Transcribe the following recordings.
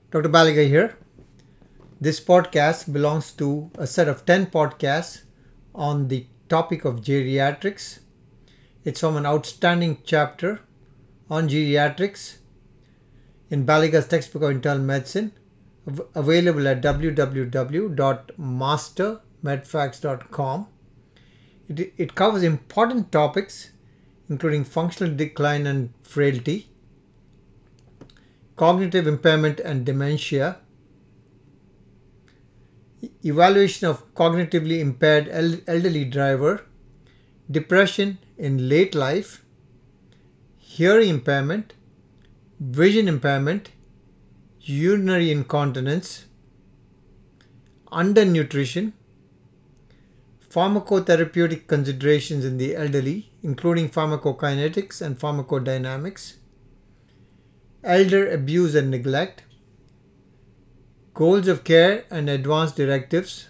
Dr. Baliga here. This podcast belongs to a set of 10 podcasts on the topic of geriatrics. It's from an outstanding chapter on geriatrics in Baliga's textbook of internal medicine, available at www.mastermedfacts.com. It covers important topics including functional decline and frailty, cognitive impairment and dementia, evaluation of cognitively impaired elderly driver, depression in late life, hearing impairment, vision impairment, urinary incontinence, undernutrition, pharmacotherapeutic considerations in the elderly, including pharmacokinetics and pharmacodynamics, elder abuse and neglect, goals of care and advanced directives,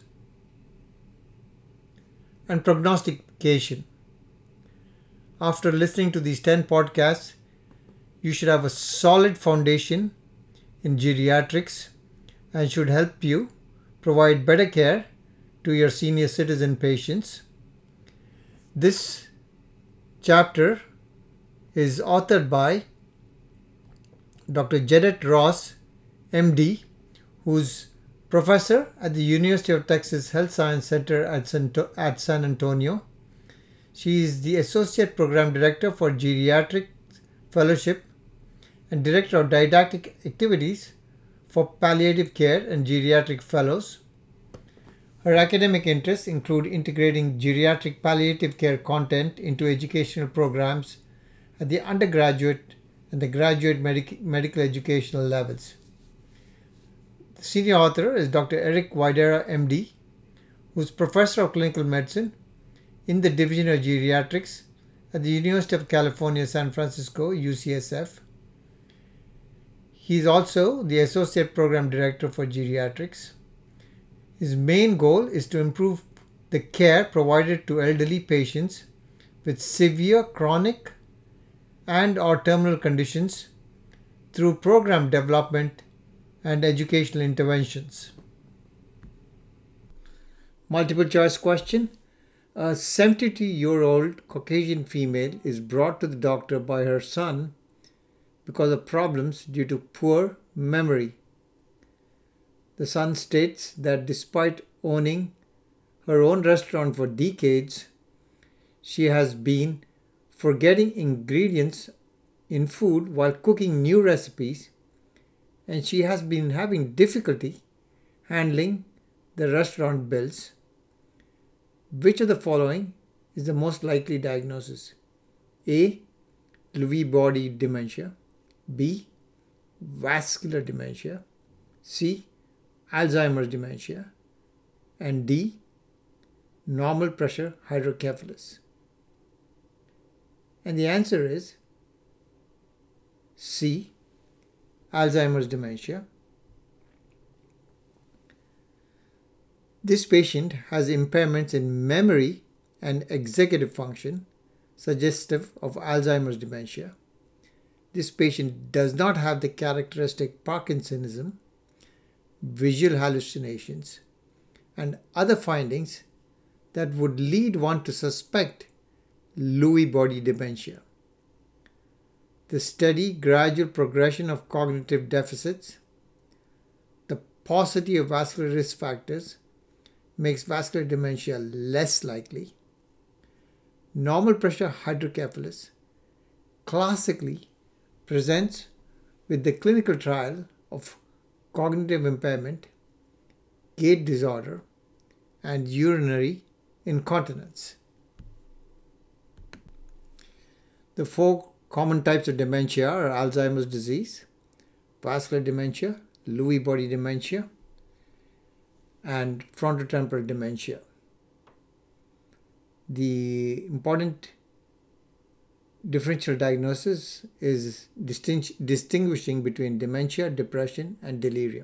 and prognostication. After listening to these 10 podcasts, you should have a solid foundation in geriatrics and should help you provide better care to your senior citizen patients. This chapter is authored by Dr. Jedet Ross, MD, who's professor at the University of Texas Health Science Center at San Antonio. She is the Associate Program Director for Geriatric Fellowship and Director of Didactic Activities for Palliative Care and Geriatric Fellows. Her academic interests include integrating geriatric palliative care content into educational programs at the undergraduate and the graduate medical educational levels. The senior author is Dr. Eric Widera, MD, who is Professor of Clinical Medicine in the Division of Geriatrics at the University of California, San Francisco, UCSF. He is also the Associate Program Director for Geriatrics. His main goal is to improve the care provided to elderly patients with severe chronic and/or terminal conditions through program development and educational interventions. Multiple choice question. A 72-year-old Caucasian female is brought to the doctor by her son because of problems due to poor memory. The son states that despite owning her own restaurant for decades, she has been forgetting ingredients in food while cooking new recipes, and she has been having difficulty handling the restaurant bills. Which of the following is the most likely diagnosis? A. Lewy body dementia. B. Vascular dementia. C. Alzheimer's dementia. And D. Normal pressure hydrocephalus. And the answer is C. Alzheimer's dementia. This patient has impairments in memory and executive function, suggestive of Alzheimer's dementia. This patient does not have the characteristic Parkinsonism, visual hallucinations, and other findings that would lead one to suspect Lewy body dementia. The steady, gradual progression of cognitive deficits, the paucity of vascular risk factors makes vascular dementia less likely. Normal pressure hydrocephalus classically presents with the clinical trial of cognitive impairment, gait disorder, and urinary incontinence. The four common types of dementia are Alzheimer's disease, vascular dementia, Lewy body dementia, and frontotemporal dementia. The important differential diagnosis is distinguishing between dementia, depression, and delirium.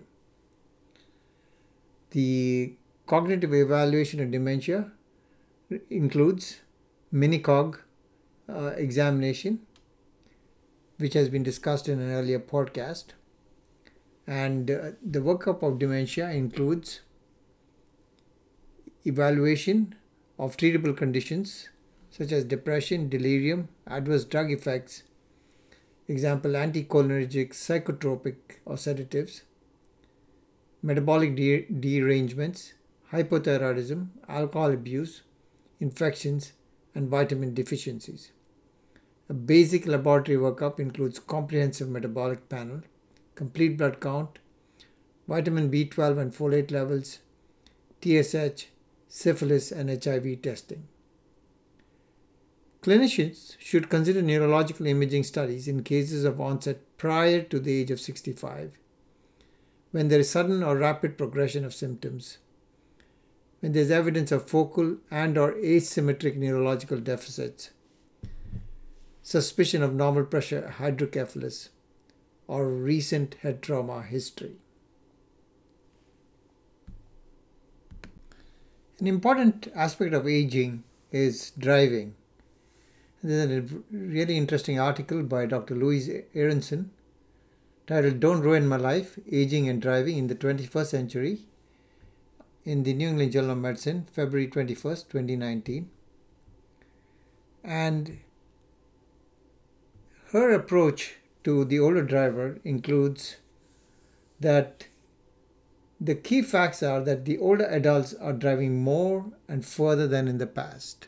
The cognitive evaluation of dementia includes Mini-Cog examination, which has been discussed in an earlier podcast. And the workup of dementia includes evaluation of treatable conditions such as depression, delirium, adverse drug effects, example anticholinergics, psychotropic or sedatives, metabolic derangements, hypothyroidism, alcohol abuse, infections, and vitamin deficiencies. A basic laboratory workup includes comprehensive metabolic panel, complete blood count, vitamin B12 and folate levels, TSH, syphilis, and HIV testing. Clinicians should consider neurological imaging studies in cases of onset prior to the age of 65, when there is sudden or rapid progression of symptoms, when there is evidence of focal and/or asymmetric neurological deficits, suspicion of normal pressure hydrocephalus, or recent head trauma history. An important aspect of aging is driving. There's a really interesting article by Dr. Louise Aronson titled Don't Ruin My Life, Aging and Driving in the 21st Century in the New England Journal of Medicine, February 21st, 2019. And her approach to the older driver includes that the key facts are that the older adults are driving more and further than in the past.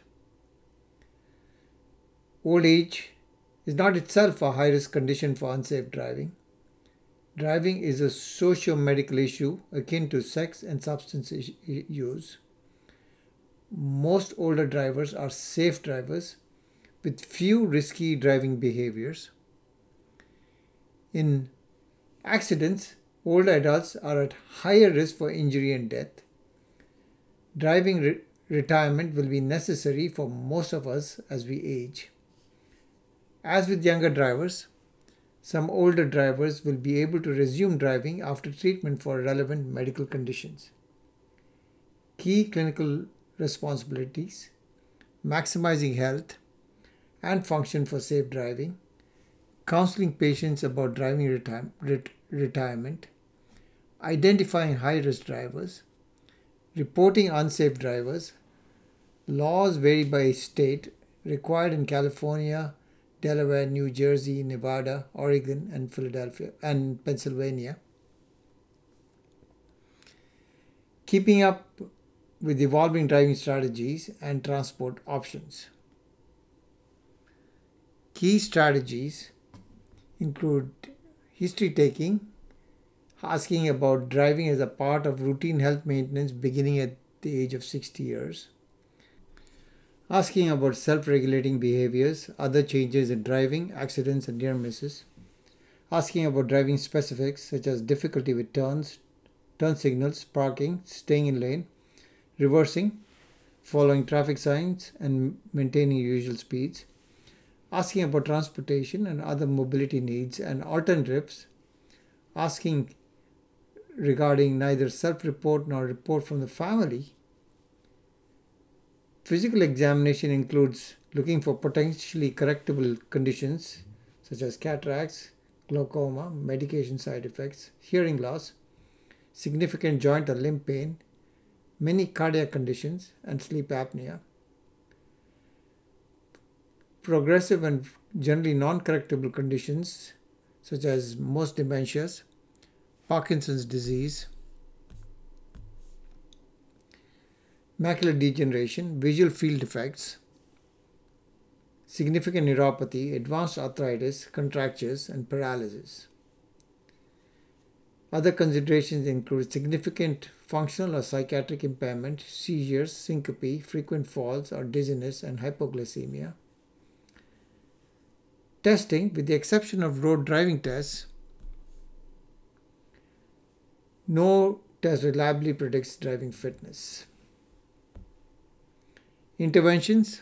Old age is not itself a high-risk condition for unsafe driving. Driving is a socio-medical issue akin to sex and substance use. Most older drivers are safe drivers with few risky driving behaviors. In accidents, older adults are at higher risk for injury and death. Driving retirement will be necessary for most of us as we age. As with younger drivers, some older drivers will be able to resume driving after treatment for relevant medical conditions. Key clinical responsibilities: maximizing health and function for safe driving, counseling patients about driving retirement, identifying high-risk drivers, reporting unsafe drivers. Laws vary by state, required in California, Delaware, New Jersey, Nevada, Oregon, and Philadelphia and Pennsylvania. Keeping up with evolving driving strategies and transport options. Key strategies include history taking, asking about driving as a part of routine health maintenance beginning at the age of 60 years. Asking about self-regulating behaviors, other changes in driving, accidents and near misses. Asking about driving specifics such as difficulty with turns, turn signals, parking, staying in lane, reversing, following traffic signs and maintaining usual speeds. Asking about transportation and other mobility needs and alternatives. Asking regarding neither self-report nor report from the family. Physical examination includes looking for potentially correctable conditions such as cataracts, glaucoma, medication side effects, hearing loss, significant joint or limb pain, many cardiac conditions, and sleep apnea. Progressive and generally non-correctable conditions such as most dementias, Parkinson's disease, macular degeneration, visual field defects, significant neuropathy, advanced arthritis, contractures, and paralysis. Other considerations include significant functional or psychiatric impairment, seizures, syncope, frequent falls or dizziness, and hypoglycemia. Testing, with the exception of road driving tests, no test reliably predicts driving fitness. Interventions.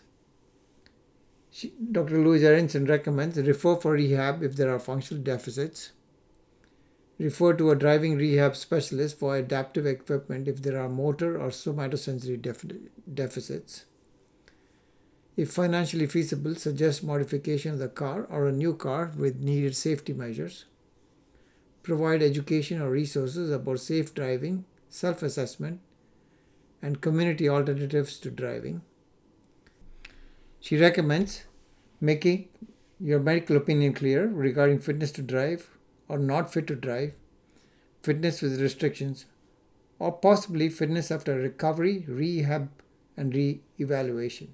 Dr. Louise Aronson recommends refer for rehab if there are functional deficits. Refer to a driving rehab specialist for adaptive equipment if there are motor or somatosensory deficits. If financially feasible, suggest modification of the car or a new car with needed safety measures. provide education or resources about safe driving, self-assessment, and community alternatives to driving. She recommends making your medical opinion clear regarding fitness to drive or not fit to drive, fitness with restrictions, or possibly fitness after recovery, rehab, and re-evaluation.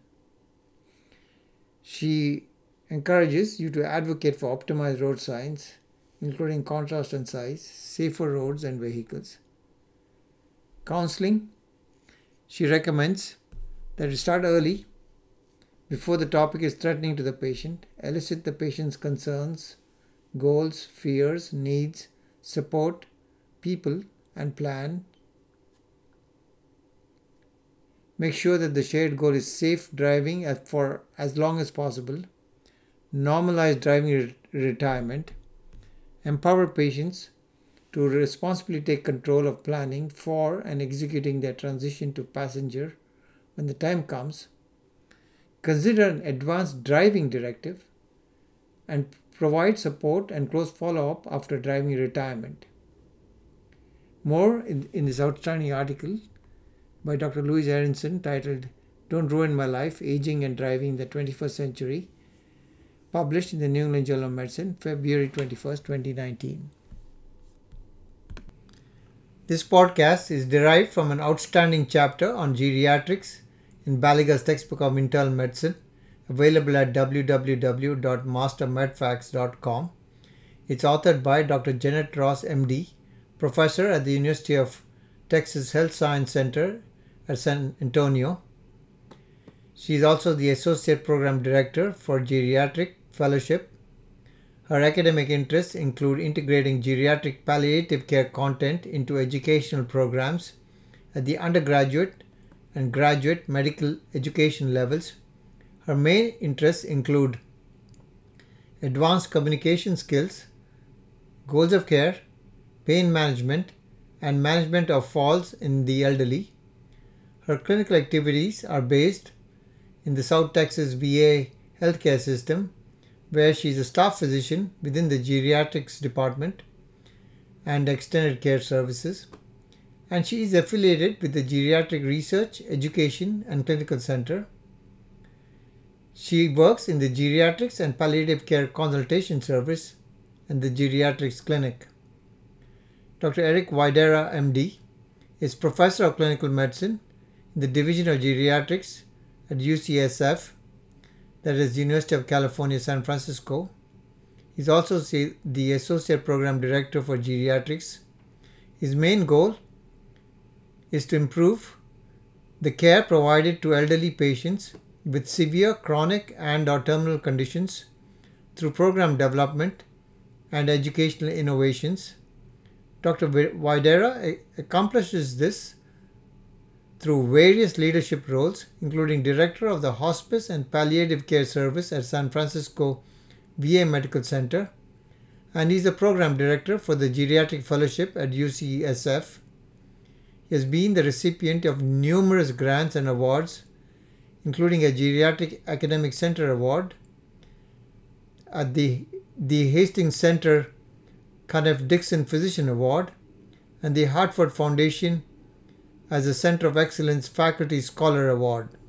She encourages you to advocate for optimized road signs, including contrast and size, safer roads and vehicles. Counseling. She recommends that you start early before the topic is threatening to the patient, elicit the patient's concerns, goals, fears, needs, support, people, and plan. Make sure that the shared goal is safe driving for as long as possible. Normalize driving retirement. Empower patients to responsibly take control of planning for and executing their transition to passenger when the time comes. Consider an advanced driving directive and provide support and close follow-up after driving retirement. More in this outstanding article by Dr. Louise Aronson titled Don't Ruin My Life, Aging and Driving in the 21st Century, published in the New England Journal of Medicine, February 21st, 2019. This podcast is derived from an outstanding chapter on geriatrics in Baliga's textbook of internal medicine, available at www.mastermedfacts.com. It's authored by Dr. Janet Ross, MD, professor at the University of Texas Health Science Center at San Antonio. She is also the Associate Program Director for Geriatric Fellowship. Her academic interests include integrating geriatric palliative care content into educational programs at the undergraduate and graduate medical education levels. Her main interests include advanced communication skills, goals of care, pain management, and management of falls in the elderly. Her clinical activities are based in the South Texas VA healthcare system, where she is a staff physician within the geriatrics department and extended care services, and she is affiliated with the Geriatric Research, Education and Clinical Center. She works in the Geriatrics and Palliative Care Consultation Service and the Geriatrics Clinic. Dr. Eric Widera, MD, is Professor of Clinical Medicine in the Division of Geriatrics at UCSF, that is University of California, San Francisco. He is also the Associate Program Director for Geriatrics. His main goal is to improve the care provided to elderly patients with severe chronic and/or terminal conditions through program development and educational innovations. Dr. Widera accomplishes this through various leadership roles, including Director of the Hospice and Palliative Care Service at San Francisco VA Medical Center, and he is the Program Director for the Geriatric Fellowship at UCSF. He has been the recipient of numerous grants and awards, including a Geriatric Academic Center Award at the Hastings Center Kenneth Dixon Physician Award and the Hartford Foundation as a Center of Excellence Faculty Scholar Award.